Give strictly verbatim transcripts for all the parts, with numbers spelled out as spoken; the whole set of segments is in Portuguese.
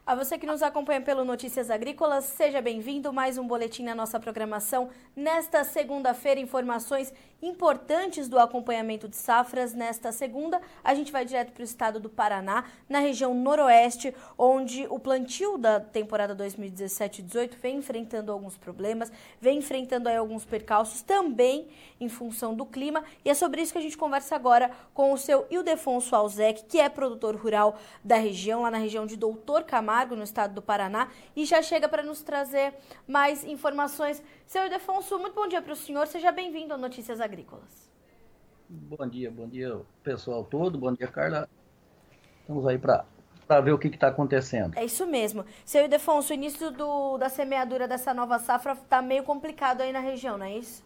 A você que nos acompanha pelo Notícias Agrícolas, seja bem-vindo. Mais um boletim na nossa programação. Nesta segunda-feira, informações importantes do acompanhamento de safras. Nesta segunda, a gente vai direto para o estado do Paraná, na região noroeste, onde o plantio da temporada dois mil e dezessete dezoito vem enfrentando alguns problemas, vem enfrentando aí alguns percalços, também em função do clima. E é sobre isso que a gente conversa agora com o seu Ildefonso Alzec, que é produtor rural da região, lá na região de Doutor Camargo, no estado do Paraná, e já chega para nos trazer mais informações. Seu Ildefonso, muito bom dia para o senhor, seja bem-vindo ao Notícias Agrícolas. Bom dia, bom dia pessoal todo, bom dia Carla, estamos aí para ver o que está acontecendo. É isso mesmo. Seu Ildefonso, o início do, da semeadura dessa nova safra está meio complicado aí na região, não é isso?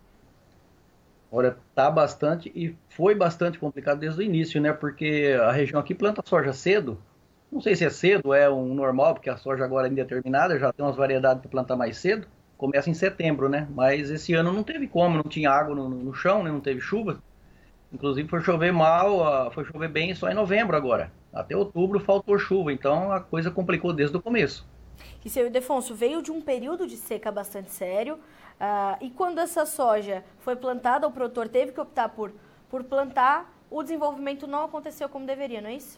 Olha, tá bastante e foi bastante complicado desde o início, né, porque a região aqui planta soja cedo. Não sei se é cedo, é um normal, porque a soja agora é indeterminada, já tem umas variedades para plantar mais cedo. Começa em setembro, né? Mas esse ano não teve como, não tinha água no, no chão, né? Não teve chuva. Inclusive foi chover mal, foi chover bem só em novembro agora. Até outubro faltou chuva, então a coisa complicou desde o começo. E seu Ildefonso, veio de um período de seca bastante sério, uh, e quando essa soja foi plantada, o produtor teve que optar por, por plantar, o desenvolvimento não aconteceu como deveria, não é isso?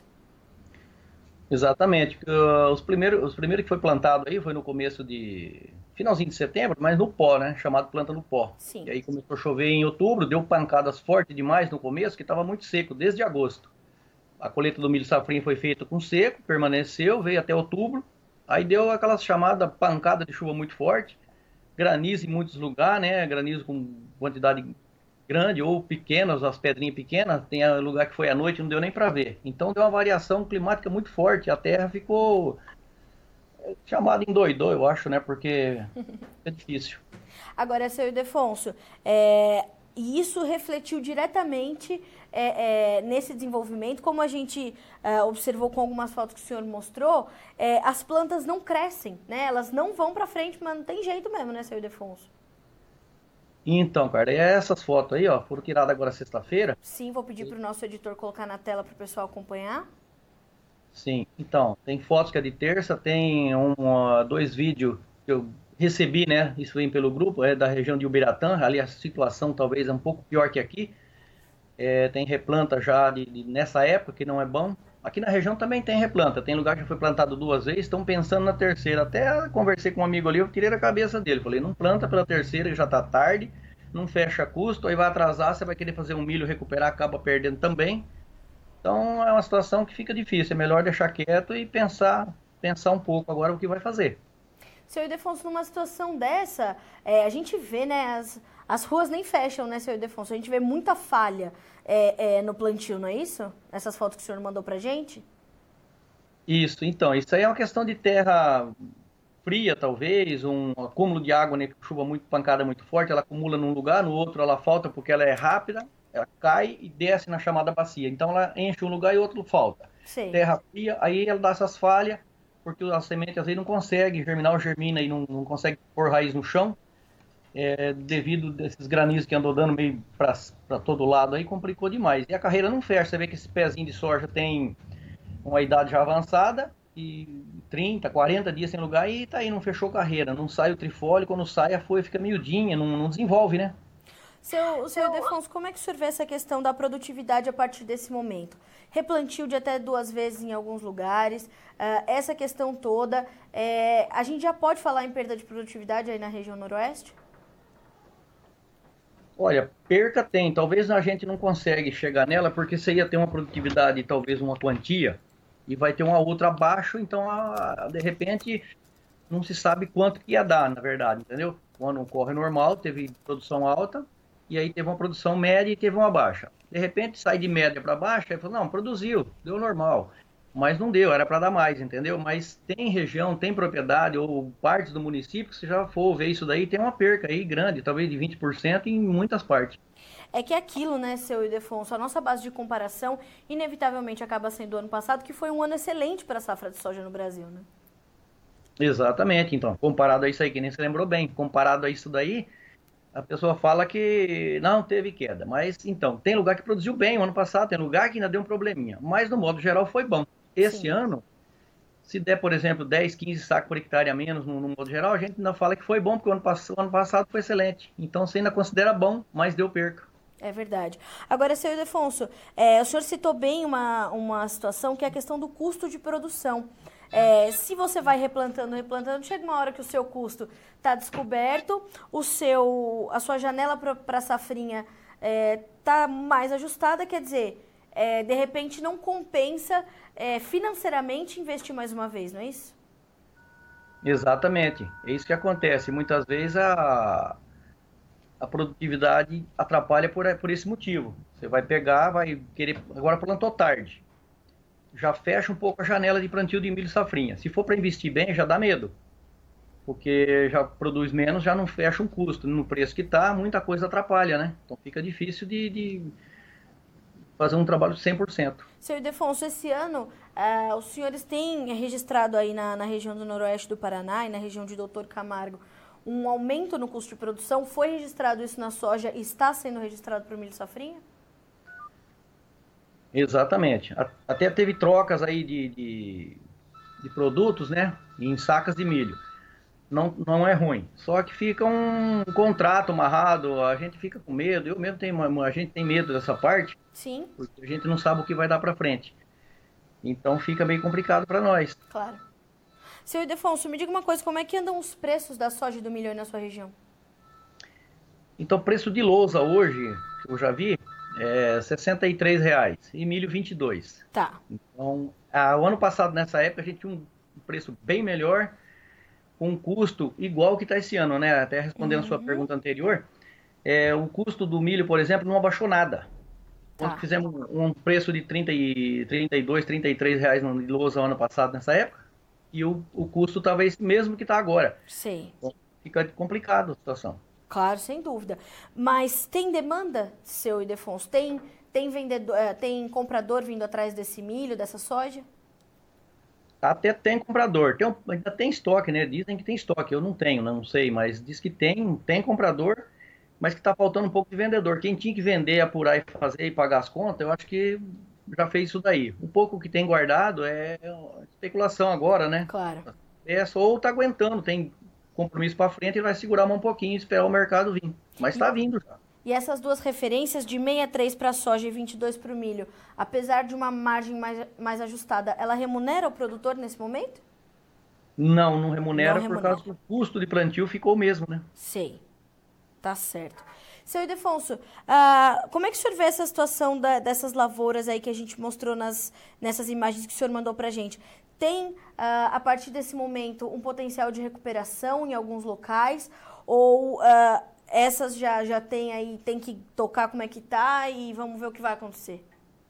Exatamente. Uh, os primeiros os primeiros que foi plantado aí foi no começo de... finalzinho de setembro, mas no pó, né? Chamado planta no pó. Sim. E aí começou a chover em outubro, deu pancadas fortes demais no começo, que estava muito seco, desde agosto. A colheita do milho safrinha foi feita com seco, permaneceu, veio até outubro. Aí deu aquela chamada pancada de chuva muito forte, granizo em muitos lugares, né? Granizo com quantidade grande ou pequenas, as pedrinhas pequenas, tem lugar que foi à noite, não deu nem para ver. Então deu uma variação climática muito forte, a terra ficou chamada endoidou, eu acho, né, porque é difícil. Agora, seu Ildefonso, é, isso refletiu diretamente é, é, nesse desenvolvimento, como a gente é, observou com algumas fotos que o senhor mostrou, é, as plantas não crescem, né, elas não vão para frente, mas não tem jeito mesmo, né, seu Ildefonso? Então, cara, essas fotos aí, ó, foram tiradas agora sexta-feira. Sim, vou pedir para o nosso editor colocar na tela para o pessoal acompanhar. Sim, então, tem fotos que é de terça, tem um, dois vídeos que eu recebi, né, isso vem pelo grupo, é da região de Ubiratã, ali a situação talvez é um pouco pior que aqui. É, tem replanta já de, de, nessa época, que não é bom. Aqui na região também tem replanta, tem lugar que já foi plantado duas vezes, estão pensando na terceira. Até conversei com um amigo ali, eu tirei da cabeça dele, falei, não planta pela terceira, que já está tarde, não fecha custo, aí vai atrasar, você vai querer fazer um milho recuperar, acaba perdendo também. Então é uma situação que fica difícil, é melhor deixar quieto e pensar, pensar um pouco agora o que vai fazer. Seu Ildefonso, numa situação dessa, é, a gente vê, né, as, as ruas nem fecham, né, seu Ildefonso? A gente vê muita falha é, é, no plantio, não é isso? Essas fotos que o senhor mandou pra gente? Isso, então, isso aí é uma questão de terra fria, talvez, um acúmulo de água, né, chuva muito, pancada muito forte, ela acumula num lugar, no outro ela falta porque ela é rápida, ela cai e desce na chamada bacia. Então ela enche um lugar e outro falta. Sim. Terra fria, aí ela dá essas falhas, porque a semente às vezes não consegue germinar ou germina e não, não consegue pôr raiz no chão, é, devido a esses granizos que andou dando meio para todo lado, aí complicou demais. E a carreira não fecha, você vê que esse pezinho de soja tem uma idade já avançada, e trinta, quarenta dias sem lugar, e tá aí, não fechou carreira, não sai o trifólio, quando sai a folha fica miudinha, não, não desenvolve, né? Seu, seu Ildefonso, como é que o senhor vê essa questão da produtividade a partir desse momento? Replantio de até duas vezes em alguns lugares, uh, essa questão toda, é, a gente já pode falar em perda de produtividade aí na região noroeste? Olha, perca tem, talvez a gente não consegue chegar nela, porque você ia ter uma produtividade, talvez uma quantia, e vai ter uma outra abaixo, então a, de repente não se sabe quanto que ia dar, na verdade, entendeu? Quando corre normal, teve produção alta, e aí teve uma produção média e teve uma baixa. De repente sai de média para baixa e fala, não, produziu, deu normal. Mas não deu, era para dar mais, entendeu? Mas tem região, tem propriedade ou partes do município que se já for ver isso daí, tem uma perca aí grande, talvez de vinte por cento em muitas partes. É que aquilo, né, seu Ildefonso, a nossa base de comparação inevitavelmente acaba sendo o ano passado, que foi um ano excelente para a safra de soja no Brasil, né? Exatamente, então, comparado a isso aí, que nem você lembrou bem, comparado a isso daí, a pessoa fala que não teve queda, mas então, tem lugar que produziu bem o ano passado, tem lugar que ainda deu um probleminha, mas no modo geral foi bom. Esse Sim. ano, Se der, por exemplo, dez, quinze sacos por hectare a menos, no, no modo geral, a gente ainda fala que foi bom, porque o ano, pass- o ano passado foi excelente. Então você ainda considera bom, mas deu perca. É verdade. Agora, seu Ildefonso, é, o senhor citou bem uma, uma situação que é a questão do custo de produção. É, se você vai replantando, replantando, chega uma hora que o seu custo está descoberto, o seu, a sua janela para a safrinha está mais ajustada, quer dizer, é, de repente não compensa é, financeiramente investir mais uma vez, não é isso? Exatamente. É isso que acontece. Muitas vezes a, a produtividade atrapalha por, por esse motivo. Você vai pegar, vai querer. Agora plantou tarde. Já fecha um pouco a janela de plantio de milho safrinha. Se for para investir bem, já dá medo. Porque já produz menos, já não fecha um custo. No preço que está, muita coisa atrapalha, né? Então fica difícil de, de fazer um trabalho cem por cento. Seu Ildefonso, esse ano, uh, os senhores têm registrado aí na, na região do noroeste do Paraná e na região de Doutor Camargo um aumento no custo de produção. Foi registrado isso na soja e está sendo registrado para o milho safrinha? Exatamente. Até teve trocas aí de, de, de produtos, né? Em sacas de milho. Não, não é ruim. Só que fica um contrato amarrado, a gente fica com medo. Eu mesmo tenho, a gente tem medo dessa parte. Sim. Porque a gente não sabe o que vai dar para frente. Então fica meio complicado para nós. Claro. Seu Ildefonso, me diga uma coisa, como é que andam os preços da soja e do milho aí na sua região? Então, preço de lousa hoje, que eu já vi, é sessenta e três reais e milho vinte e dois. Tá. Então, a, o ano passado, nessa época, a gente tinha um preço bem melhor, com um custo igual que está esse ano, né? Até respondendo Uhum. a sua pergunta anterior, é, o custo do milho, por exemplo, não abaixou nada. Nós Tá. fizemos um preço de trinta e, trinta e dois, trinta e três reais no de lousa ano passado, nessa época, e o, o custo estava esse mesmo que está agora. Sei. Então, fica complicado a situação. Claro, sem dúvida. Mas tem demanda, seu Ildefonso? Tem, tem, vendedor, eh, tem comprador vindo atrás desse milho, dessa soja? Até tem comprador, tem, um- ainda tem estoque, né? Dizem que tem estoque, eu não tenho, né? Não sei, mas diz que tem, tem comprador, mas que está faltando um pouco de vendedor. Quem tinha que vender, apurar e fazer e pagar as contas, eu acho que já fez isso daí. O pouco que tem guardado é especulação agora, né? Claro. É só ou tá aguentando, tem compromisso para frente e vai segurar mais um pouquinho e esperar o mercado vir. Mas está vindo já. E essas duas referências de sessenta e três para a soja e vinte e dois para o milho, apesar de uma margem mais, mais ajustada, ela remunera o produtor nesse momento? Não, não remunera, Não por remunera. causa que o custo de plantio ficou o mesmo, né? Sei. Tá certo. Seu Ildefonso, ah, como é que o senhor vê essa situação da- dessas lavouras aí que a gente mostrou nas, nessas imagens que o senhor mandou pra gente? Tem, ah, a partir desse momento, um potencial de recuperação em alguns locais? Ou ah, essas já, já tem aí, tem que tocar como é que tá e vamos ver o que vai acontecer?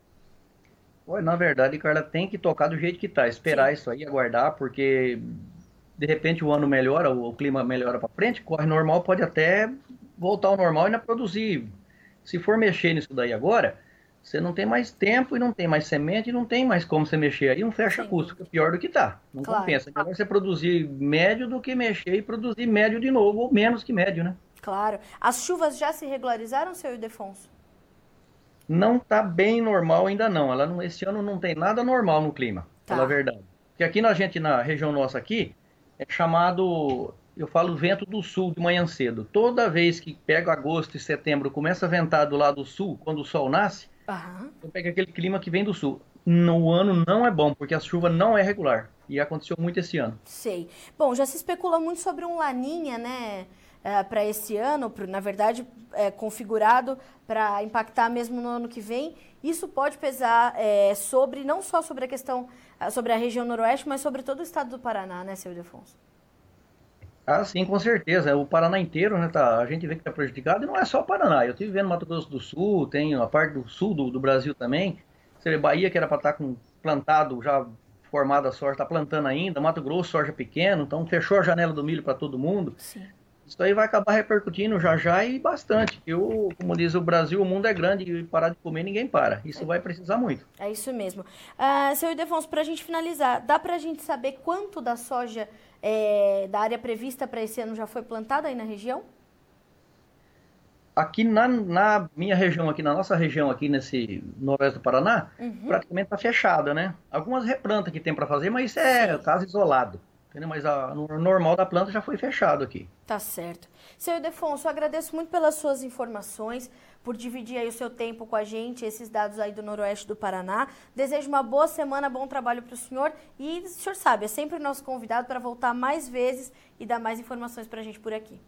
Olha, na verdade, Carla, tem que tocar do jeito que tá, esperar Sim. isso aí, aguardar, porque de repente o ano melhora, o clima melhora para frente, corre normal, pode até voltar ao normal e ainda produzir. Se for mexer nisso daí agora, você não tem mais tempo e não tem mais semente e não tem mais como você mexer aí, não fecha Sim. custo, fica pior do que tá. Não Claro. compensa. É melhor você produzir médio do que mexer e produzir médio de novo, ou menos que médio, né? Claro. As chuvas já se regularizaram, seu Ildefonso? Não tá bem normal ainda não. Ela não, esse ano não tem nada normal no clima, Tá. pela verdade. Porque aqui na gente, na região nossa aqui, é chamado, eu falo vento do sul de manhã cedo. Toda vez que pega agosto e setembro, começa a ventar do lado do sul, quando o sol nasce, Aham. você pega aquele clima que vem do sul. No ano não é bom, porque a chuva não é regular. E aconteceu muito esse ano. Sei. Bom, já se especula muito sobre um laninha, né, para esse ano, pro- na verdade, é, configurado para impactar mesmo no ano que vem. Isso pode pesar é, sobre, não só sobre a questão, ah, sobre a região noroeste, mas sobre todo o estado do Paraná, né, seu Ildefonso? Ah, sim, com certeza. O Paraná inteiro, né, tá, a gente vê que está prejudicado, e não é só o Paraná. Eu estive vendo Mato Grosso do Sul, tem a parte do sul do, do Brasil também. Você vê Bahia, que era para estar com plantado, já formada a soja, está plantando ainda. Mato Grosso, soja pequeno, então fechou a janela do milho para todo mundo. Sim. Isso aí vai acabar repercutindo já já e bastante. Porque, o, como diz o Brasil, o mundo é grande e parar de comer ninguém para. Isso vai precisar muito. É isso mesmo. Ah, seu Ildefonso, para a gente finalizar, dá para a gente saber quanto da soja é, da área prevista para esse ano já foi plantada aí na região? aqui na, na minha região, aqui na nossa região, aqui nesse noroeste do Paraná, Uhum. praticamente está fechada, né? Algumas replantas que tem para fazer, mas isso é Sim. caso isolado. Entendeu? Mas a, o normal da planta já foi fechado aqui. Tá certo. Seu Ildefonso, eu agradeço muito pelas suas informações, por dividir aí o seu tempo com a gente, esses dados aí do noroeste do Paraná. Desejo uma boa semana, bom trabalho para o senhor. E o senhor sabe, é sempre o nosso convidado para voltar mais vezes e dar mais informações para a gente por aqui.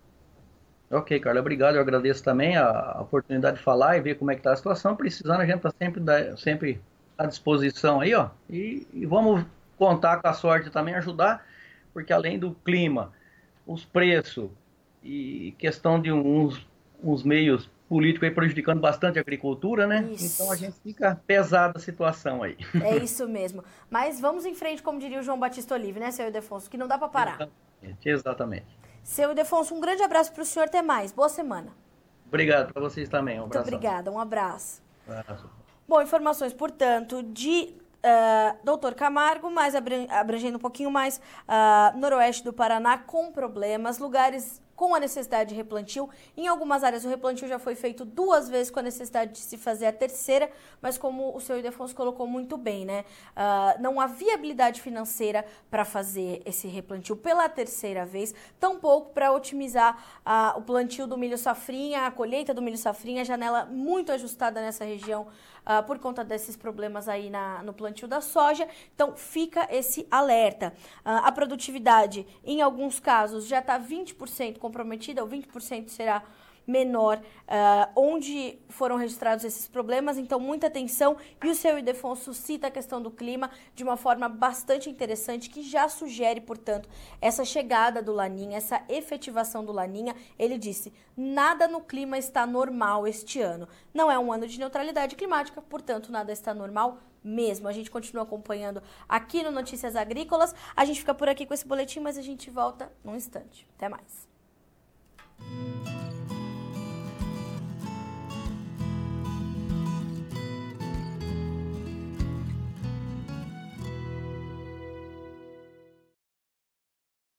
Ok, Carla, obrigado. Eu agradeço também a, a oportunidade de falar e ver como é que está a situação. Precisando, a gente está sempre, da- sempre à disposição aí, ó. E, e vamos contar com a sorte também, ajudar, porque além do clima, os preços e questão de uns, uns meios políticos aí prejudicando bastante a agricultura, né? Então a Isso, gente fica pesada a situação aí. é isso mesmo. Mas vamos em frente, como diria o João Batista Olive, né, seu Ildefonso, que não dá para parar. Exatamente, exatamente. Seu Ildefonso, um grande abraço para o senhor, até mais. Boa semana. Obrigado para vocês também. Um Muito abração. obrigada, um abraço. Um abraço. Bom, informações, portanto, de uh, doutor Camargo, mas abrangendo um pouquinho mais uh, noroeste do Paraná, com problemas, lugares com a necessidade de replantio. Em algumas áreas o replantio já foi feito duas vezes com a necessidade de se fazer a terceira, mas como o seu Ildefonso colocou muito bem, né? Uh, não há viabilidade financeira para fazer esse replantio pela terceira vez, tampouco para otimizar uh, o plantio do milho safrinha, a colheita do milho safrinha, janela muito ajustada nessa região uh, por conta desses problemas aí na, no plantio da soja. Então fica esse alerta. Uh, a produtividade, em alguns casos, já está vinte por cento comprometida, ou vinte por cento será menor, uh, onde foram registrados esses problemas, então muita atenção. E o seu Ildefonso cita a questão do clima de uma forma bastante interessante, que já sugere, portanto, essa chegada do Laninha, essa efetivação do Laninha. Ele disse, nada no clima está normal este ano. Não é um ano de neutralidade climática, portanto, nada está normal mesmo. A gente continua acompanhando aqui no Notícias Agrícolas. A gente fica por aqui com esse boletim, mas a gente volta num instante. Até mais.